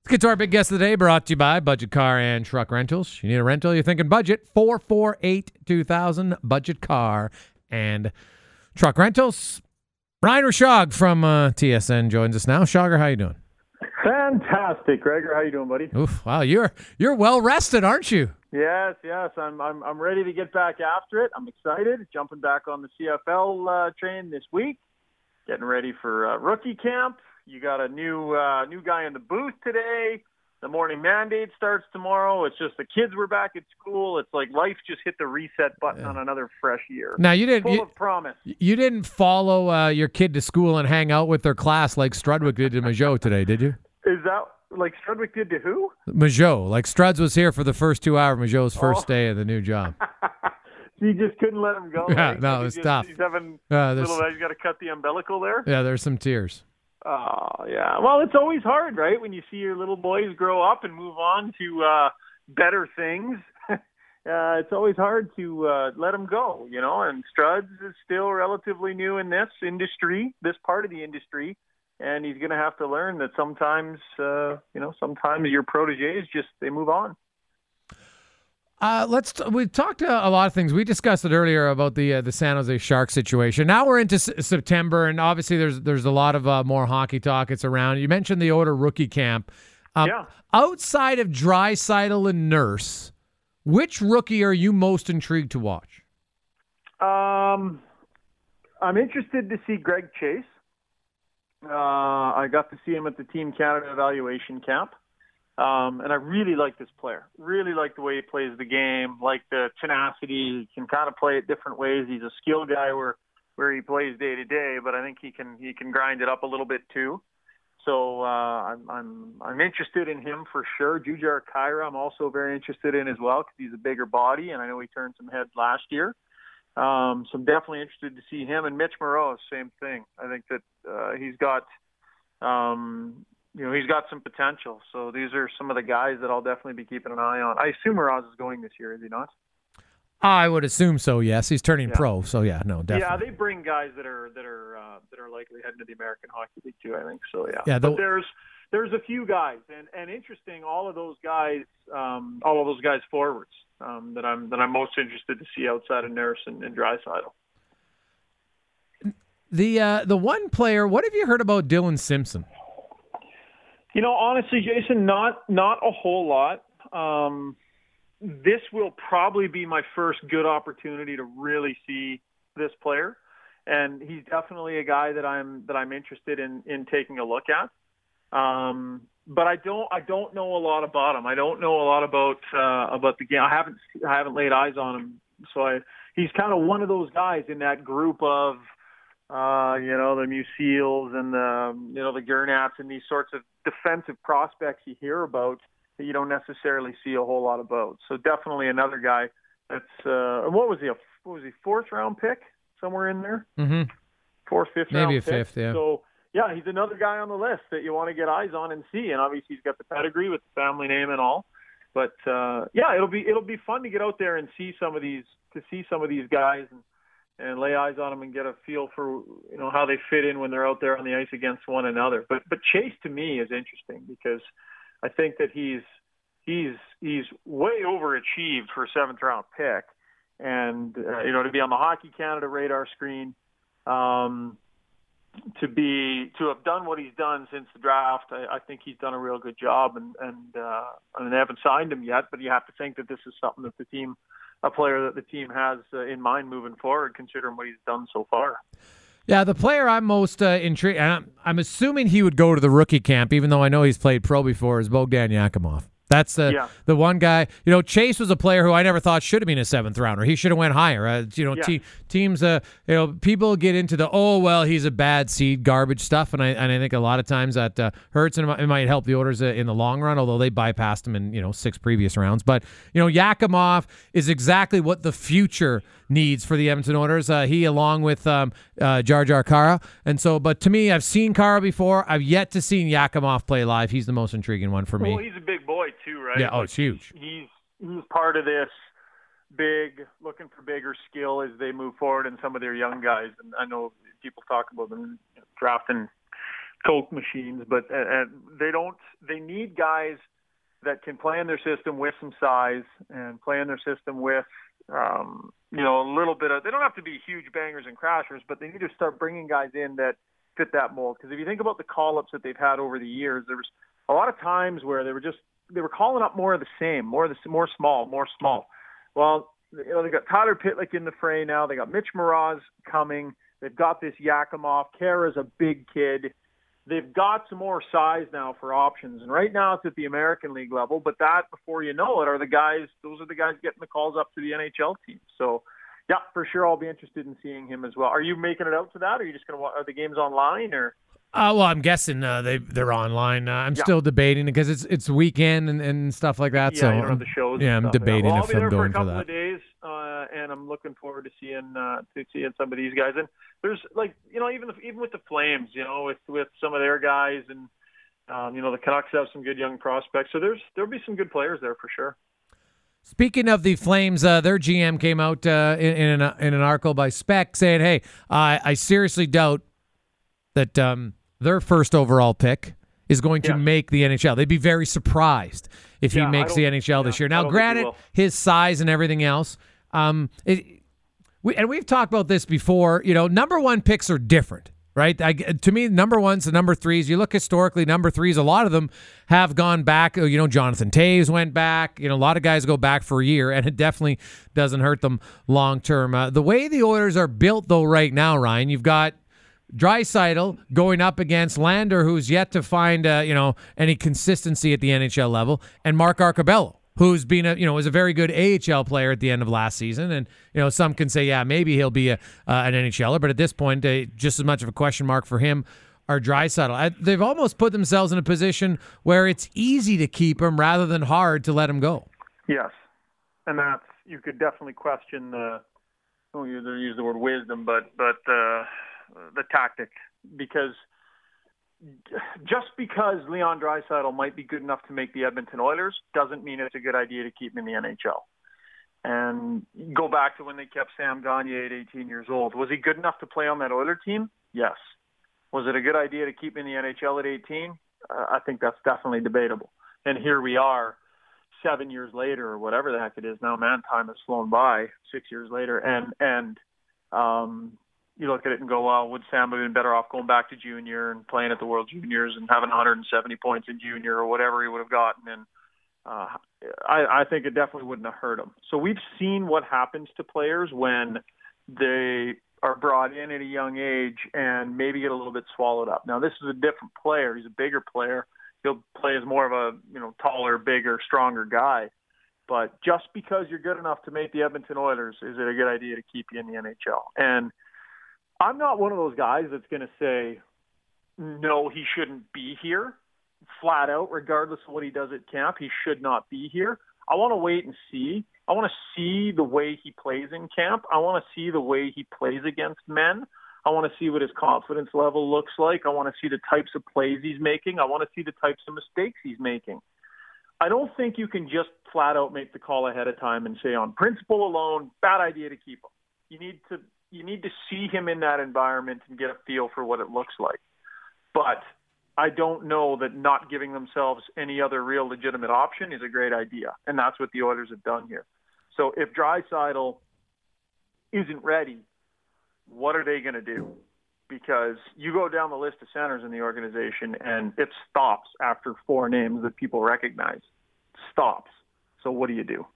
Let's get to our big guest of the day, brought to you by Budget Car and Truck Rentals. You need a rental, you're thinking budget, 448-2000, Budget Car and Truck Rentals. Ryan Rishaug from TSN joins us now. Shogger, how you doing? Fantastic, Gregor. How you doing, buddy? Oof, wow, you're well rested, aren't you? Yes. I'm ready to get back after it. I'm excited. Jumping back on the CFL train this week. Getting ready for rookie camp. You got a new guy in the booth today. The morning mandate starts tomorrow. It's just the kids were back at school. It's like life just hit the reset button on another fresh year. Now you didn't full of promise. You didn't follow your kid to school and hang out with their class like Strudwick did to Majot today, did you? Is that like Strudwick did to who? Majot. Like Struds was here for the first 2 hours of Majot's first day of the new job. You just couldn't let him go. Yeah, right? no, it's tough. He's having he's got to cut the umbilical there. Yeah, there's some tears. Oh, yeah. Well, it's always hard, right, when you see your little boys grow up and move on to better things. It's always hard to let them go, you know, and Struds is still relatively new in this industry, this part of the industry, and he's going to have to learn that sometimes, sometimes your proteges they move on. We've talked a lot of things. We discussed it earlier about the San Jose Sharks situation. Now we're into September, and obviously there's a lot of more hockey talk. It's around. You mentioned the Oilers rookie camp. Outside of Draisaitl and Nurse, which rookie are you most intrigued to watch? I'm interested to see Greg Chase. I got to see him at the Team Canada evaluation camp. And I really like this player. Really like the way he plays the game, like the tenacity. He can kind of play it different ways. He's a skill guy where he plays day to day, but I think he can grind it up a little bit too. So I'm interested in him for sure. Jujhar Khaira I'm also very interested in as well because he's a bigger body, and I know he turned some heads last year. So I'm definitely interested to see him. And Mitch Moroz, same thing. I think that he's got he's got some potential. So these are some of the guys that I'll definitely be keeping an eye on. I assume Moroz is going this year, is he not? I would assume so. Yes, he's turning pro. So yeah, no, definitely. Yeah, they bring guys that are likely heading to the American Hockey League too. I think so. Yeah. Yeah. But there's a few guys, and interesting. All of those guys forwards that I'm most interested to see outside of Nurse and Draisaitl. The one player. What have you heard about Dylan Simpson? You know, honestly, Jason, not a whole lot. This will probably be my first good opportunity to really see this player, and he's definitely a guy that I'm interested in taking a look at. But I don't know a lot about him. I don't know a lot about the game. I haven't laid eyes on him, so he's kind of one of those guys in that group of the Museals and the Gernats and these sorts of defensive prospects you hear about that you don't necessarily see a whole lot about. So definitely another guy that's what was he, fourth round pick somewhere in there? Mm-hmm. Fourth, fifth round pick. Maybe a fifth, yeah. So yeah, he's another guy on the list that you want to get eyes on and see. And obviously he's got the pedigree with the family name and all. But it'll be fun to get out there and see some of these guys and lay eyes on them and get a feel for how they fit in when they're out there on the ice against one another. But Chase to me is interesting because I think that he's way overachieved for a seventh round pick, and to be on the Hockey Canada radar screen, to have done what he's done since the draft, I think he's done a real good job. And they haven't signed him yet, but you have to think that this is something that a player that the team has in mind moving forward, considering what he's done so far. Yeah, the player I'm most intrigued, and I'm assuming he would go to the rookie camp, even though I know he's played pro before, is Bogdan Yakimov. That's the one guy. Chase was a player who I never thought should have been a seventh rounder. He should have went higher. Teams. People get into the he's a bad seed garbage stuff, and I think a lot of times that hurts, and it might help the Oilers in the long run. Although they bypassed him in 6 previous rounds, but Yakimov is exactly what the future needs for the Edmonton Oilers. He along with Jujhar Khaira, and so. But to me, I've seen Khaira before. I've yet to see Yakimov play live. He's the most intriguing one for me. Well, he's a big boy too, right? Yeah, it's huge. He's part of this looking for bigger skill as they move forward and some of their young guys. And I know people talk about them drafting Coke machines, but they need guys that can play in their system with some size and play in their system with, a little bit of, they don't have to be huge bangers and crashers, but they need to start bringing guys in that fit that mold. Because if you think about the call-ups that they've had over the years, there was a lot of times where they were calling up more of the same, more small. Well, they've got Tyler Pitlick in the fray now. They got Mitch Moroz coming. They've got this Yakimov. Kara's a big kid. They've got some more size now for options. And right now it's at the American League level, but that, before you know it, those are the guys getting the calls up to the NHL team. So, yeah, for sure I'll be interested in seeing him as well. Are you making it out to that, or are you just going to are the games online, or? Well, I'm guessing they're online. I'm still debating because it's weekend and stuff like that. Yeah, so you don't have the shows. Yeah, I'm debating if I'm going for that. I'll be there for a couple of days, and I'm looking forward to seeing some of these guys. And there's even with the Flames, with some of their guys, and the Canucks have some good young prospects. So there'll be some good players there for sure. Speaking of the Flames, their GM came out in an article by Spec saying, "Hey, I seriously doubt that their first overall pick is going to make the NHL. They'd be very surprised if he makes the NHL this year." Now, granted, his size and everything else, we've talked about this before. Number one picks are different, right? To me, number ones and number threes, you look historically, number threes, a lot of them have gone back. Jonathan Toews went back. A lot of guys go back for a year, and it definitely doesn't hurt them long term. The way the Oilers are built, though, right now, Ryan, you've got Draisaitl going up against Lander, who's yet to find any consistency at the NHL level, and Mark Arcobello, who's been was a very good AHL player at the end of last season, and some can say maybe he'll be an NHLer, but at this point just as much of a question mark for him are Draisaitl. They've almost put themselves in a position where it's easy to keep him rather than hard to let him go. Yes, and that's, you could definitely question use the word wisdom, but the tactic, because just because Leon Draisaitl might be good enough to make the Edmonton Oilers doesn't mean it's a good idea to keep him in the NHL. And go back to when they kept Sam Gagner at 18 years old. Was he good enough to play on that Oiler team? Yes. Was it a good idea to keep him in the NHL at 18? I think that's definitely debatable. And here we are 7 years later, or whatever the heck it is now. Man, time has flown by 6 years later. And you look at it and go, well, would Sam have been better off going back to junior and playing at the World Juniors and having 170 points in junior or whatever he would have gotten? And I think it definitely wouldn't have hurt him. So we've seen what happens to players when they are brought in at a young age and maybe get a little bit swallowed up. Now, this is a different player. He's a bigger player. He'll play as more of a taller, bigger, stronger guy. But just because you're good enough to make the Edmonton Oilers, is it a good idea to keep you in the NHL? And I'm not one of those guys that's going to say, no, he shouldn't be here, flat out, regardless of what he does at camp. He should not be here. I want to wait and see. I want to see the way he plays in camp. I want to see the way he plays against men. I want to see what his confidence level looks like. I want to see the types of plays he's making. I want to see the types of mistakes he's making. I don't think you can just flat out make the call ahead of time and say, on principle alone, bad idea to keep him. You need to see him in that environment and get a feel for what it looks like. But I don't know that not giving themselves any other real legitimate option is a great idea. And that's what the Oilers have done here. So if Draisaitl isn't ready, what are they going to do? Because you go down the list of centers in the organization and it stops after four names that people recognize. It stops. So what do you do?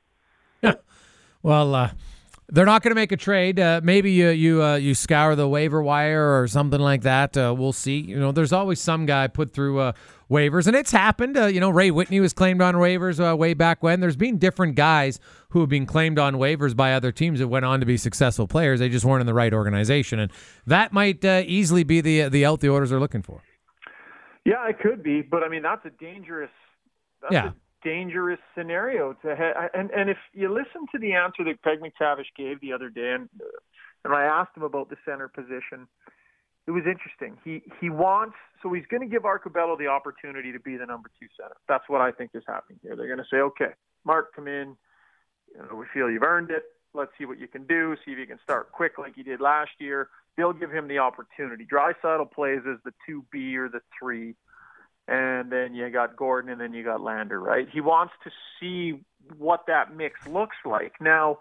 Well, they're not going to make a trade. Maybe you scour the waiver wire or something like that. We'll see. There's always some guy put through waivers, and it's happened. Ray Whitney was claimed on waivers way back when. There's been different guys who have been claimed on waivers by other teams that went on to be successful players. They just weren't in the right organization, and that might easily be the out the Oilers are looking for. Yeah, it could be, but I mean that's a dangerous. Dangerous scenario to have. And if you listen to the answer that Craig McTavish gave the other day, and I asked him about the center position, it was interesting. He wants, so he's going to give Arcobello the opportunity to be the number two center. That's what I think is happening here. They're going to say, okay, Mark, come in. We feel you've earned it. Let's see what you can do. See if you can start quick like you did last year. They'll give him the opportunity. Draisaitl plays as the 2B or the 3, and then you got Gordon, and then you got Lander, right? He wants to see what that mix looks like. Now,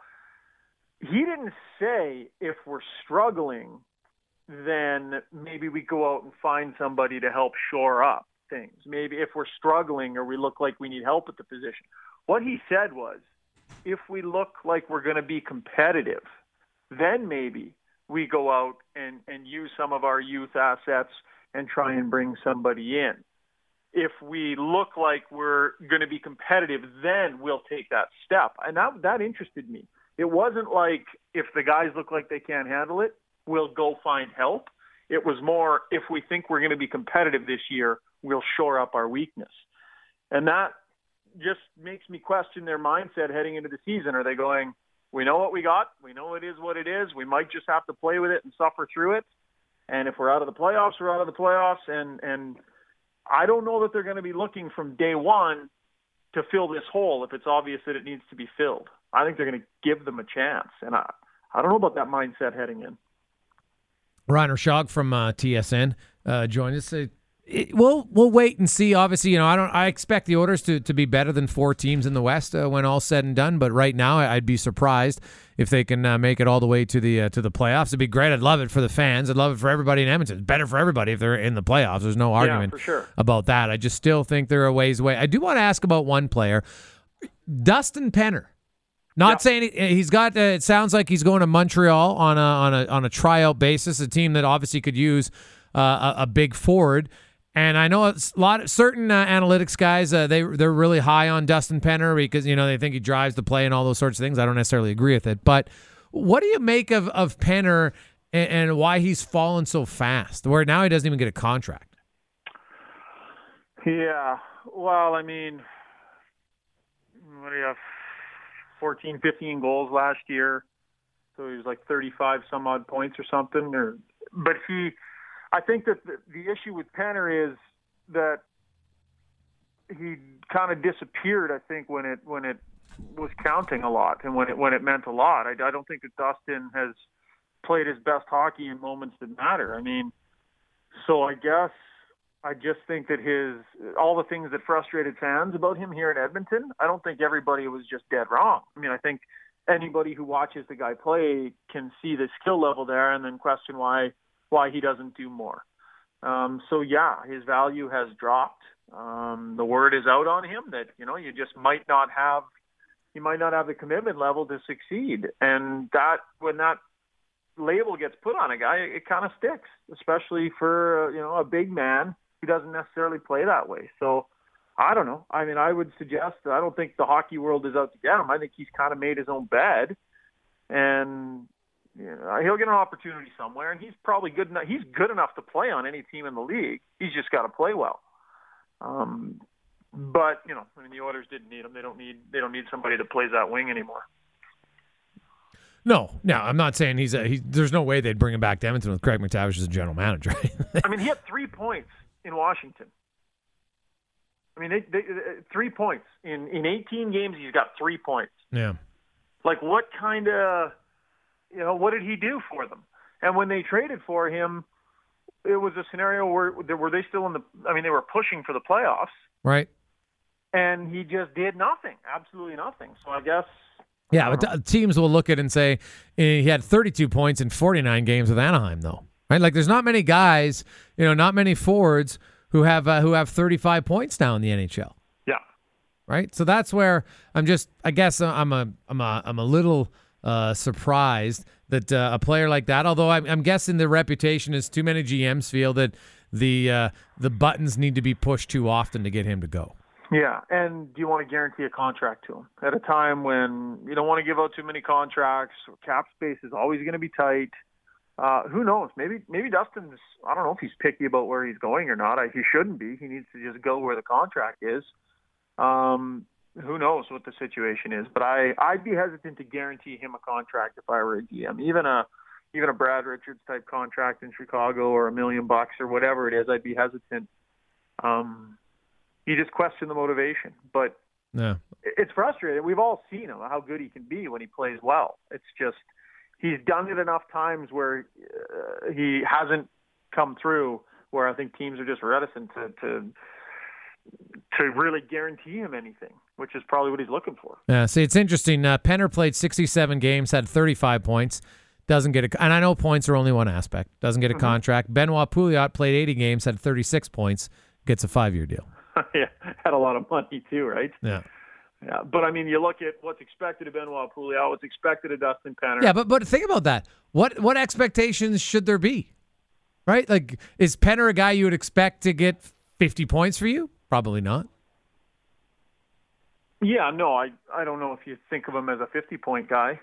he didn't say if we're struggling, then maybe we go out and find somebody to help shore up things. Maybe if we're struggling or we look like we need help at the position. What he said was, if we look like we're going to be competitive, then maybe we go out and use some of our youth assets and try and bring somebody in. If we look like we're going to be competitive, then we'll take that step. And that interested me. It wasn't like if the guys look like they can't handle it, we'll go find help. It was more, if we think we're going to be competitive this year, we'll shore up our weakness. And that just makes me question their mindset heading into the season. Are they going, we know what we got, we know it is what it is, we might just have to play with it and suffer through it, and if we're out of the playoffs, we're out of the playoffs. And I don't know that they're going to be looking from day one to fill this hole if it's obvious that it needs to be filled. I think they're going to give them a chance, and I don't know about that mindset heading in. Rainer Schog from TSN joined us. We'll wait and see. Obviously, I expect the Oilers to be better than 4 teams in the West when all's said and done. But right now, I'd be surprised if they can make it all the way to the playoffs. It'd be great. I'd love it for the fans. I'd love it for everybody in Edmonton. It's better for everybody if they're in the playoffs. There's no argument for sure about that. I just still think they're a ways away. I do want to ask about one player, Dustin Penner. Not saying he's got. It sounds like he's going to Montreal on a tryout basis. A team that obviously could use a big forward. And I know certain analytics guys they're really high on Dustin Penner because they think he drives the play and all those sorts of things. I don't necessarily agree with it. But what do you make of Penner and why he's fallen so fast? Where now he doesn't even get a contract. Yeah. Well, I mean, what do you have? 14, 15 goals last year. So he was like 35 some odd points or something. But I think that the issue with Penner is that he kind of disappeared, I think, when it was counting a lot and when it meant a lot. I don't think that Dustin has played his best hockey in moments that matter. I mean, so I guess I just think that all the things that frustrated fans about him here in Edmonton, I don't think everybody was just dead wrong. I mean, I think anybody who watches the guy play can see the skill level there and then question why he doesn't do more. So yeah, his value has dropped. The word is out on him that, you just might not have the commitment level to succeed. And that, when that label gets put on a guy, it kind of sticks, especially for, a big man who doesn't necessarily play that way. So I don't know. I mean, I would suggest that I don't think the hockey world is out to get him. I think he's kind of made his own bed, and he'll get an opportunity somewhere, and he's probably good enough. He's good enough to play on any team in the league. He's just got to play well. But I mean, the Oilers didn't need him. They don't need somebody that plays that wing anymore. No, I'm not saying there's no way they'd bring him back to Edmonton with Craig McTavish as a general manager. I mean, he had 3 points in Washington. I mean, they 3 points in 18 games. He's got 3 points. Yeah. Like, what kind of, what did he do for them? And when they traded for him, it was a scenario where they still they were pushing for the playoffs, right? And he just did nothing, absolutely nothing. So I guess. Yeah, but teams will look at it and say he had 32 points in 49 games with Anaheim, though. Right? Like, there's not many guys, not many forwards who have 35 points now in the NHL. Yeah. Right. So that's where I'm a little surprised that a player like that. Although I'm guessing the reputation is too many GMs feel that the buttons need to be pushed too often to get him to go. Yeah, and do you want to guarantee a contract to him at a time when you don't want to give out too many contracts? Cap space is always going to be tight. Who knows? Maybe Dustin's, I don't know if he's picky about where he's going or not. He shouldn't be. He needs to just go where the contract is. Who knows what the situation is? But I'd be hesitant to guarantee him a contract if I were a GM. Even a Brad Richards type contract in Chicago or $1 million or whatever it is, I'd be hesitant. You just question the motivation. But Yeah. It's frustrating. We've all seen him, how good he can be when he plays well. It's just he's done it enough times where he hasn't come through, where I think teams are just reticent to really guarantee him anything, which is probably what he's looking for. Yeah, see, it's interesting. Penner played 67 games, had 35 points. Doesn't get and I know points are only one aspect. Doesn't get a contract. Benoit Pouliot played 80 games, had 36 points, gets a 5-year deal. Yeah, had a lot of money too, right? Yeah. Yeah, but I mean, you look at what's expected of Benoit Pouliot, what's expected of Dustin Penner. Yeah, but think about that. What expectations should there be? Right? Like, is Penner a guy you would expect to get 50 points for you? Probably not. Yeah, no, I don't know if you think of him as a 50-point guy.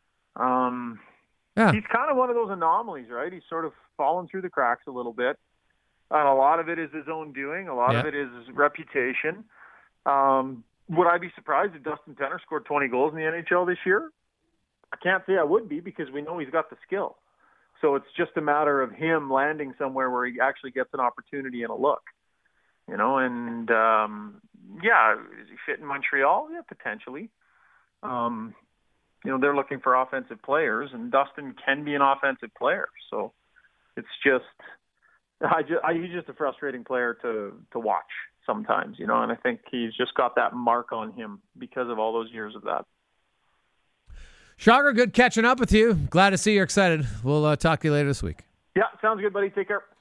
Yeah. He's kind of one of those anomalies, right? He's sort of fallen through the cracks a little bit. And a lot of it is his own doing. A lot of it is his reputation. Would I be surprised if Dustin Penner scored 20 goals in the NHL this year? I can't say I would be, because we know he's got the skill. So it's just a matter of him landing somewhere where he actually gets an opportunity and a look. You know, and is he fit in Montreal? Yeah, potentially. They're looking for offensive players, and Dustin can be an offensive player. So it's just, he's just a frustrating player to watch sometimes, and I think he's just got that mark on him because of all those years of that. Chager, good catching up with you. Glad to see you're excited. We'll talk to you later this week. Yeah, sounds good, buddy. Take care.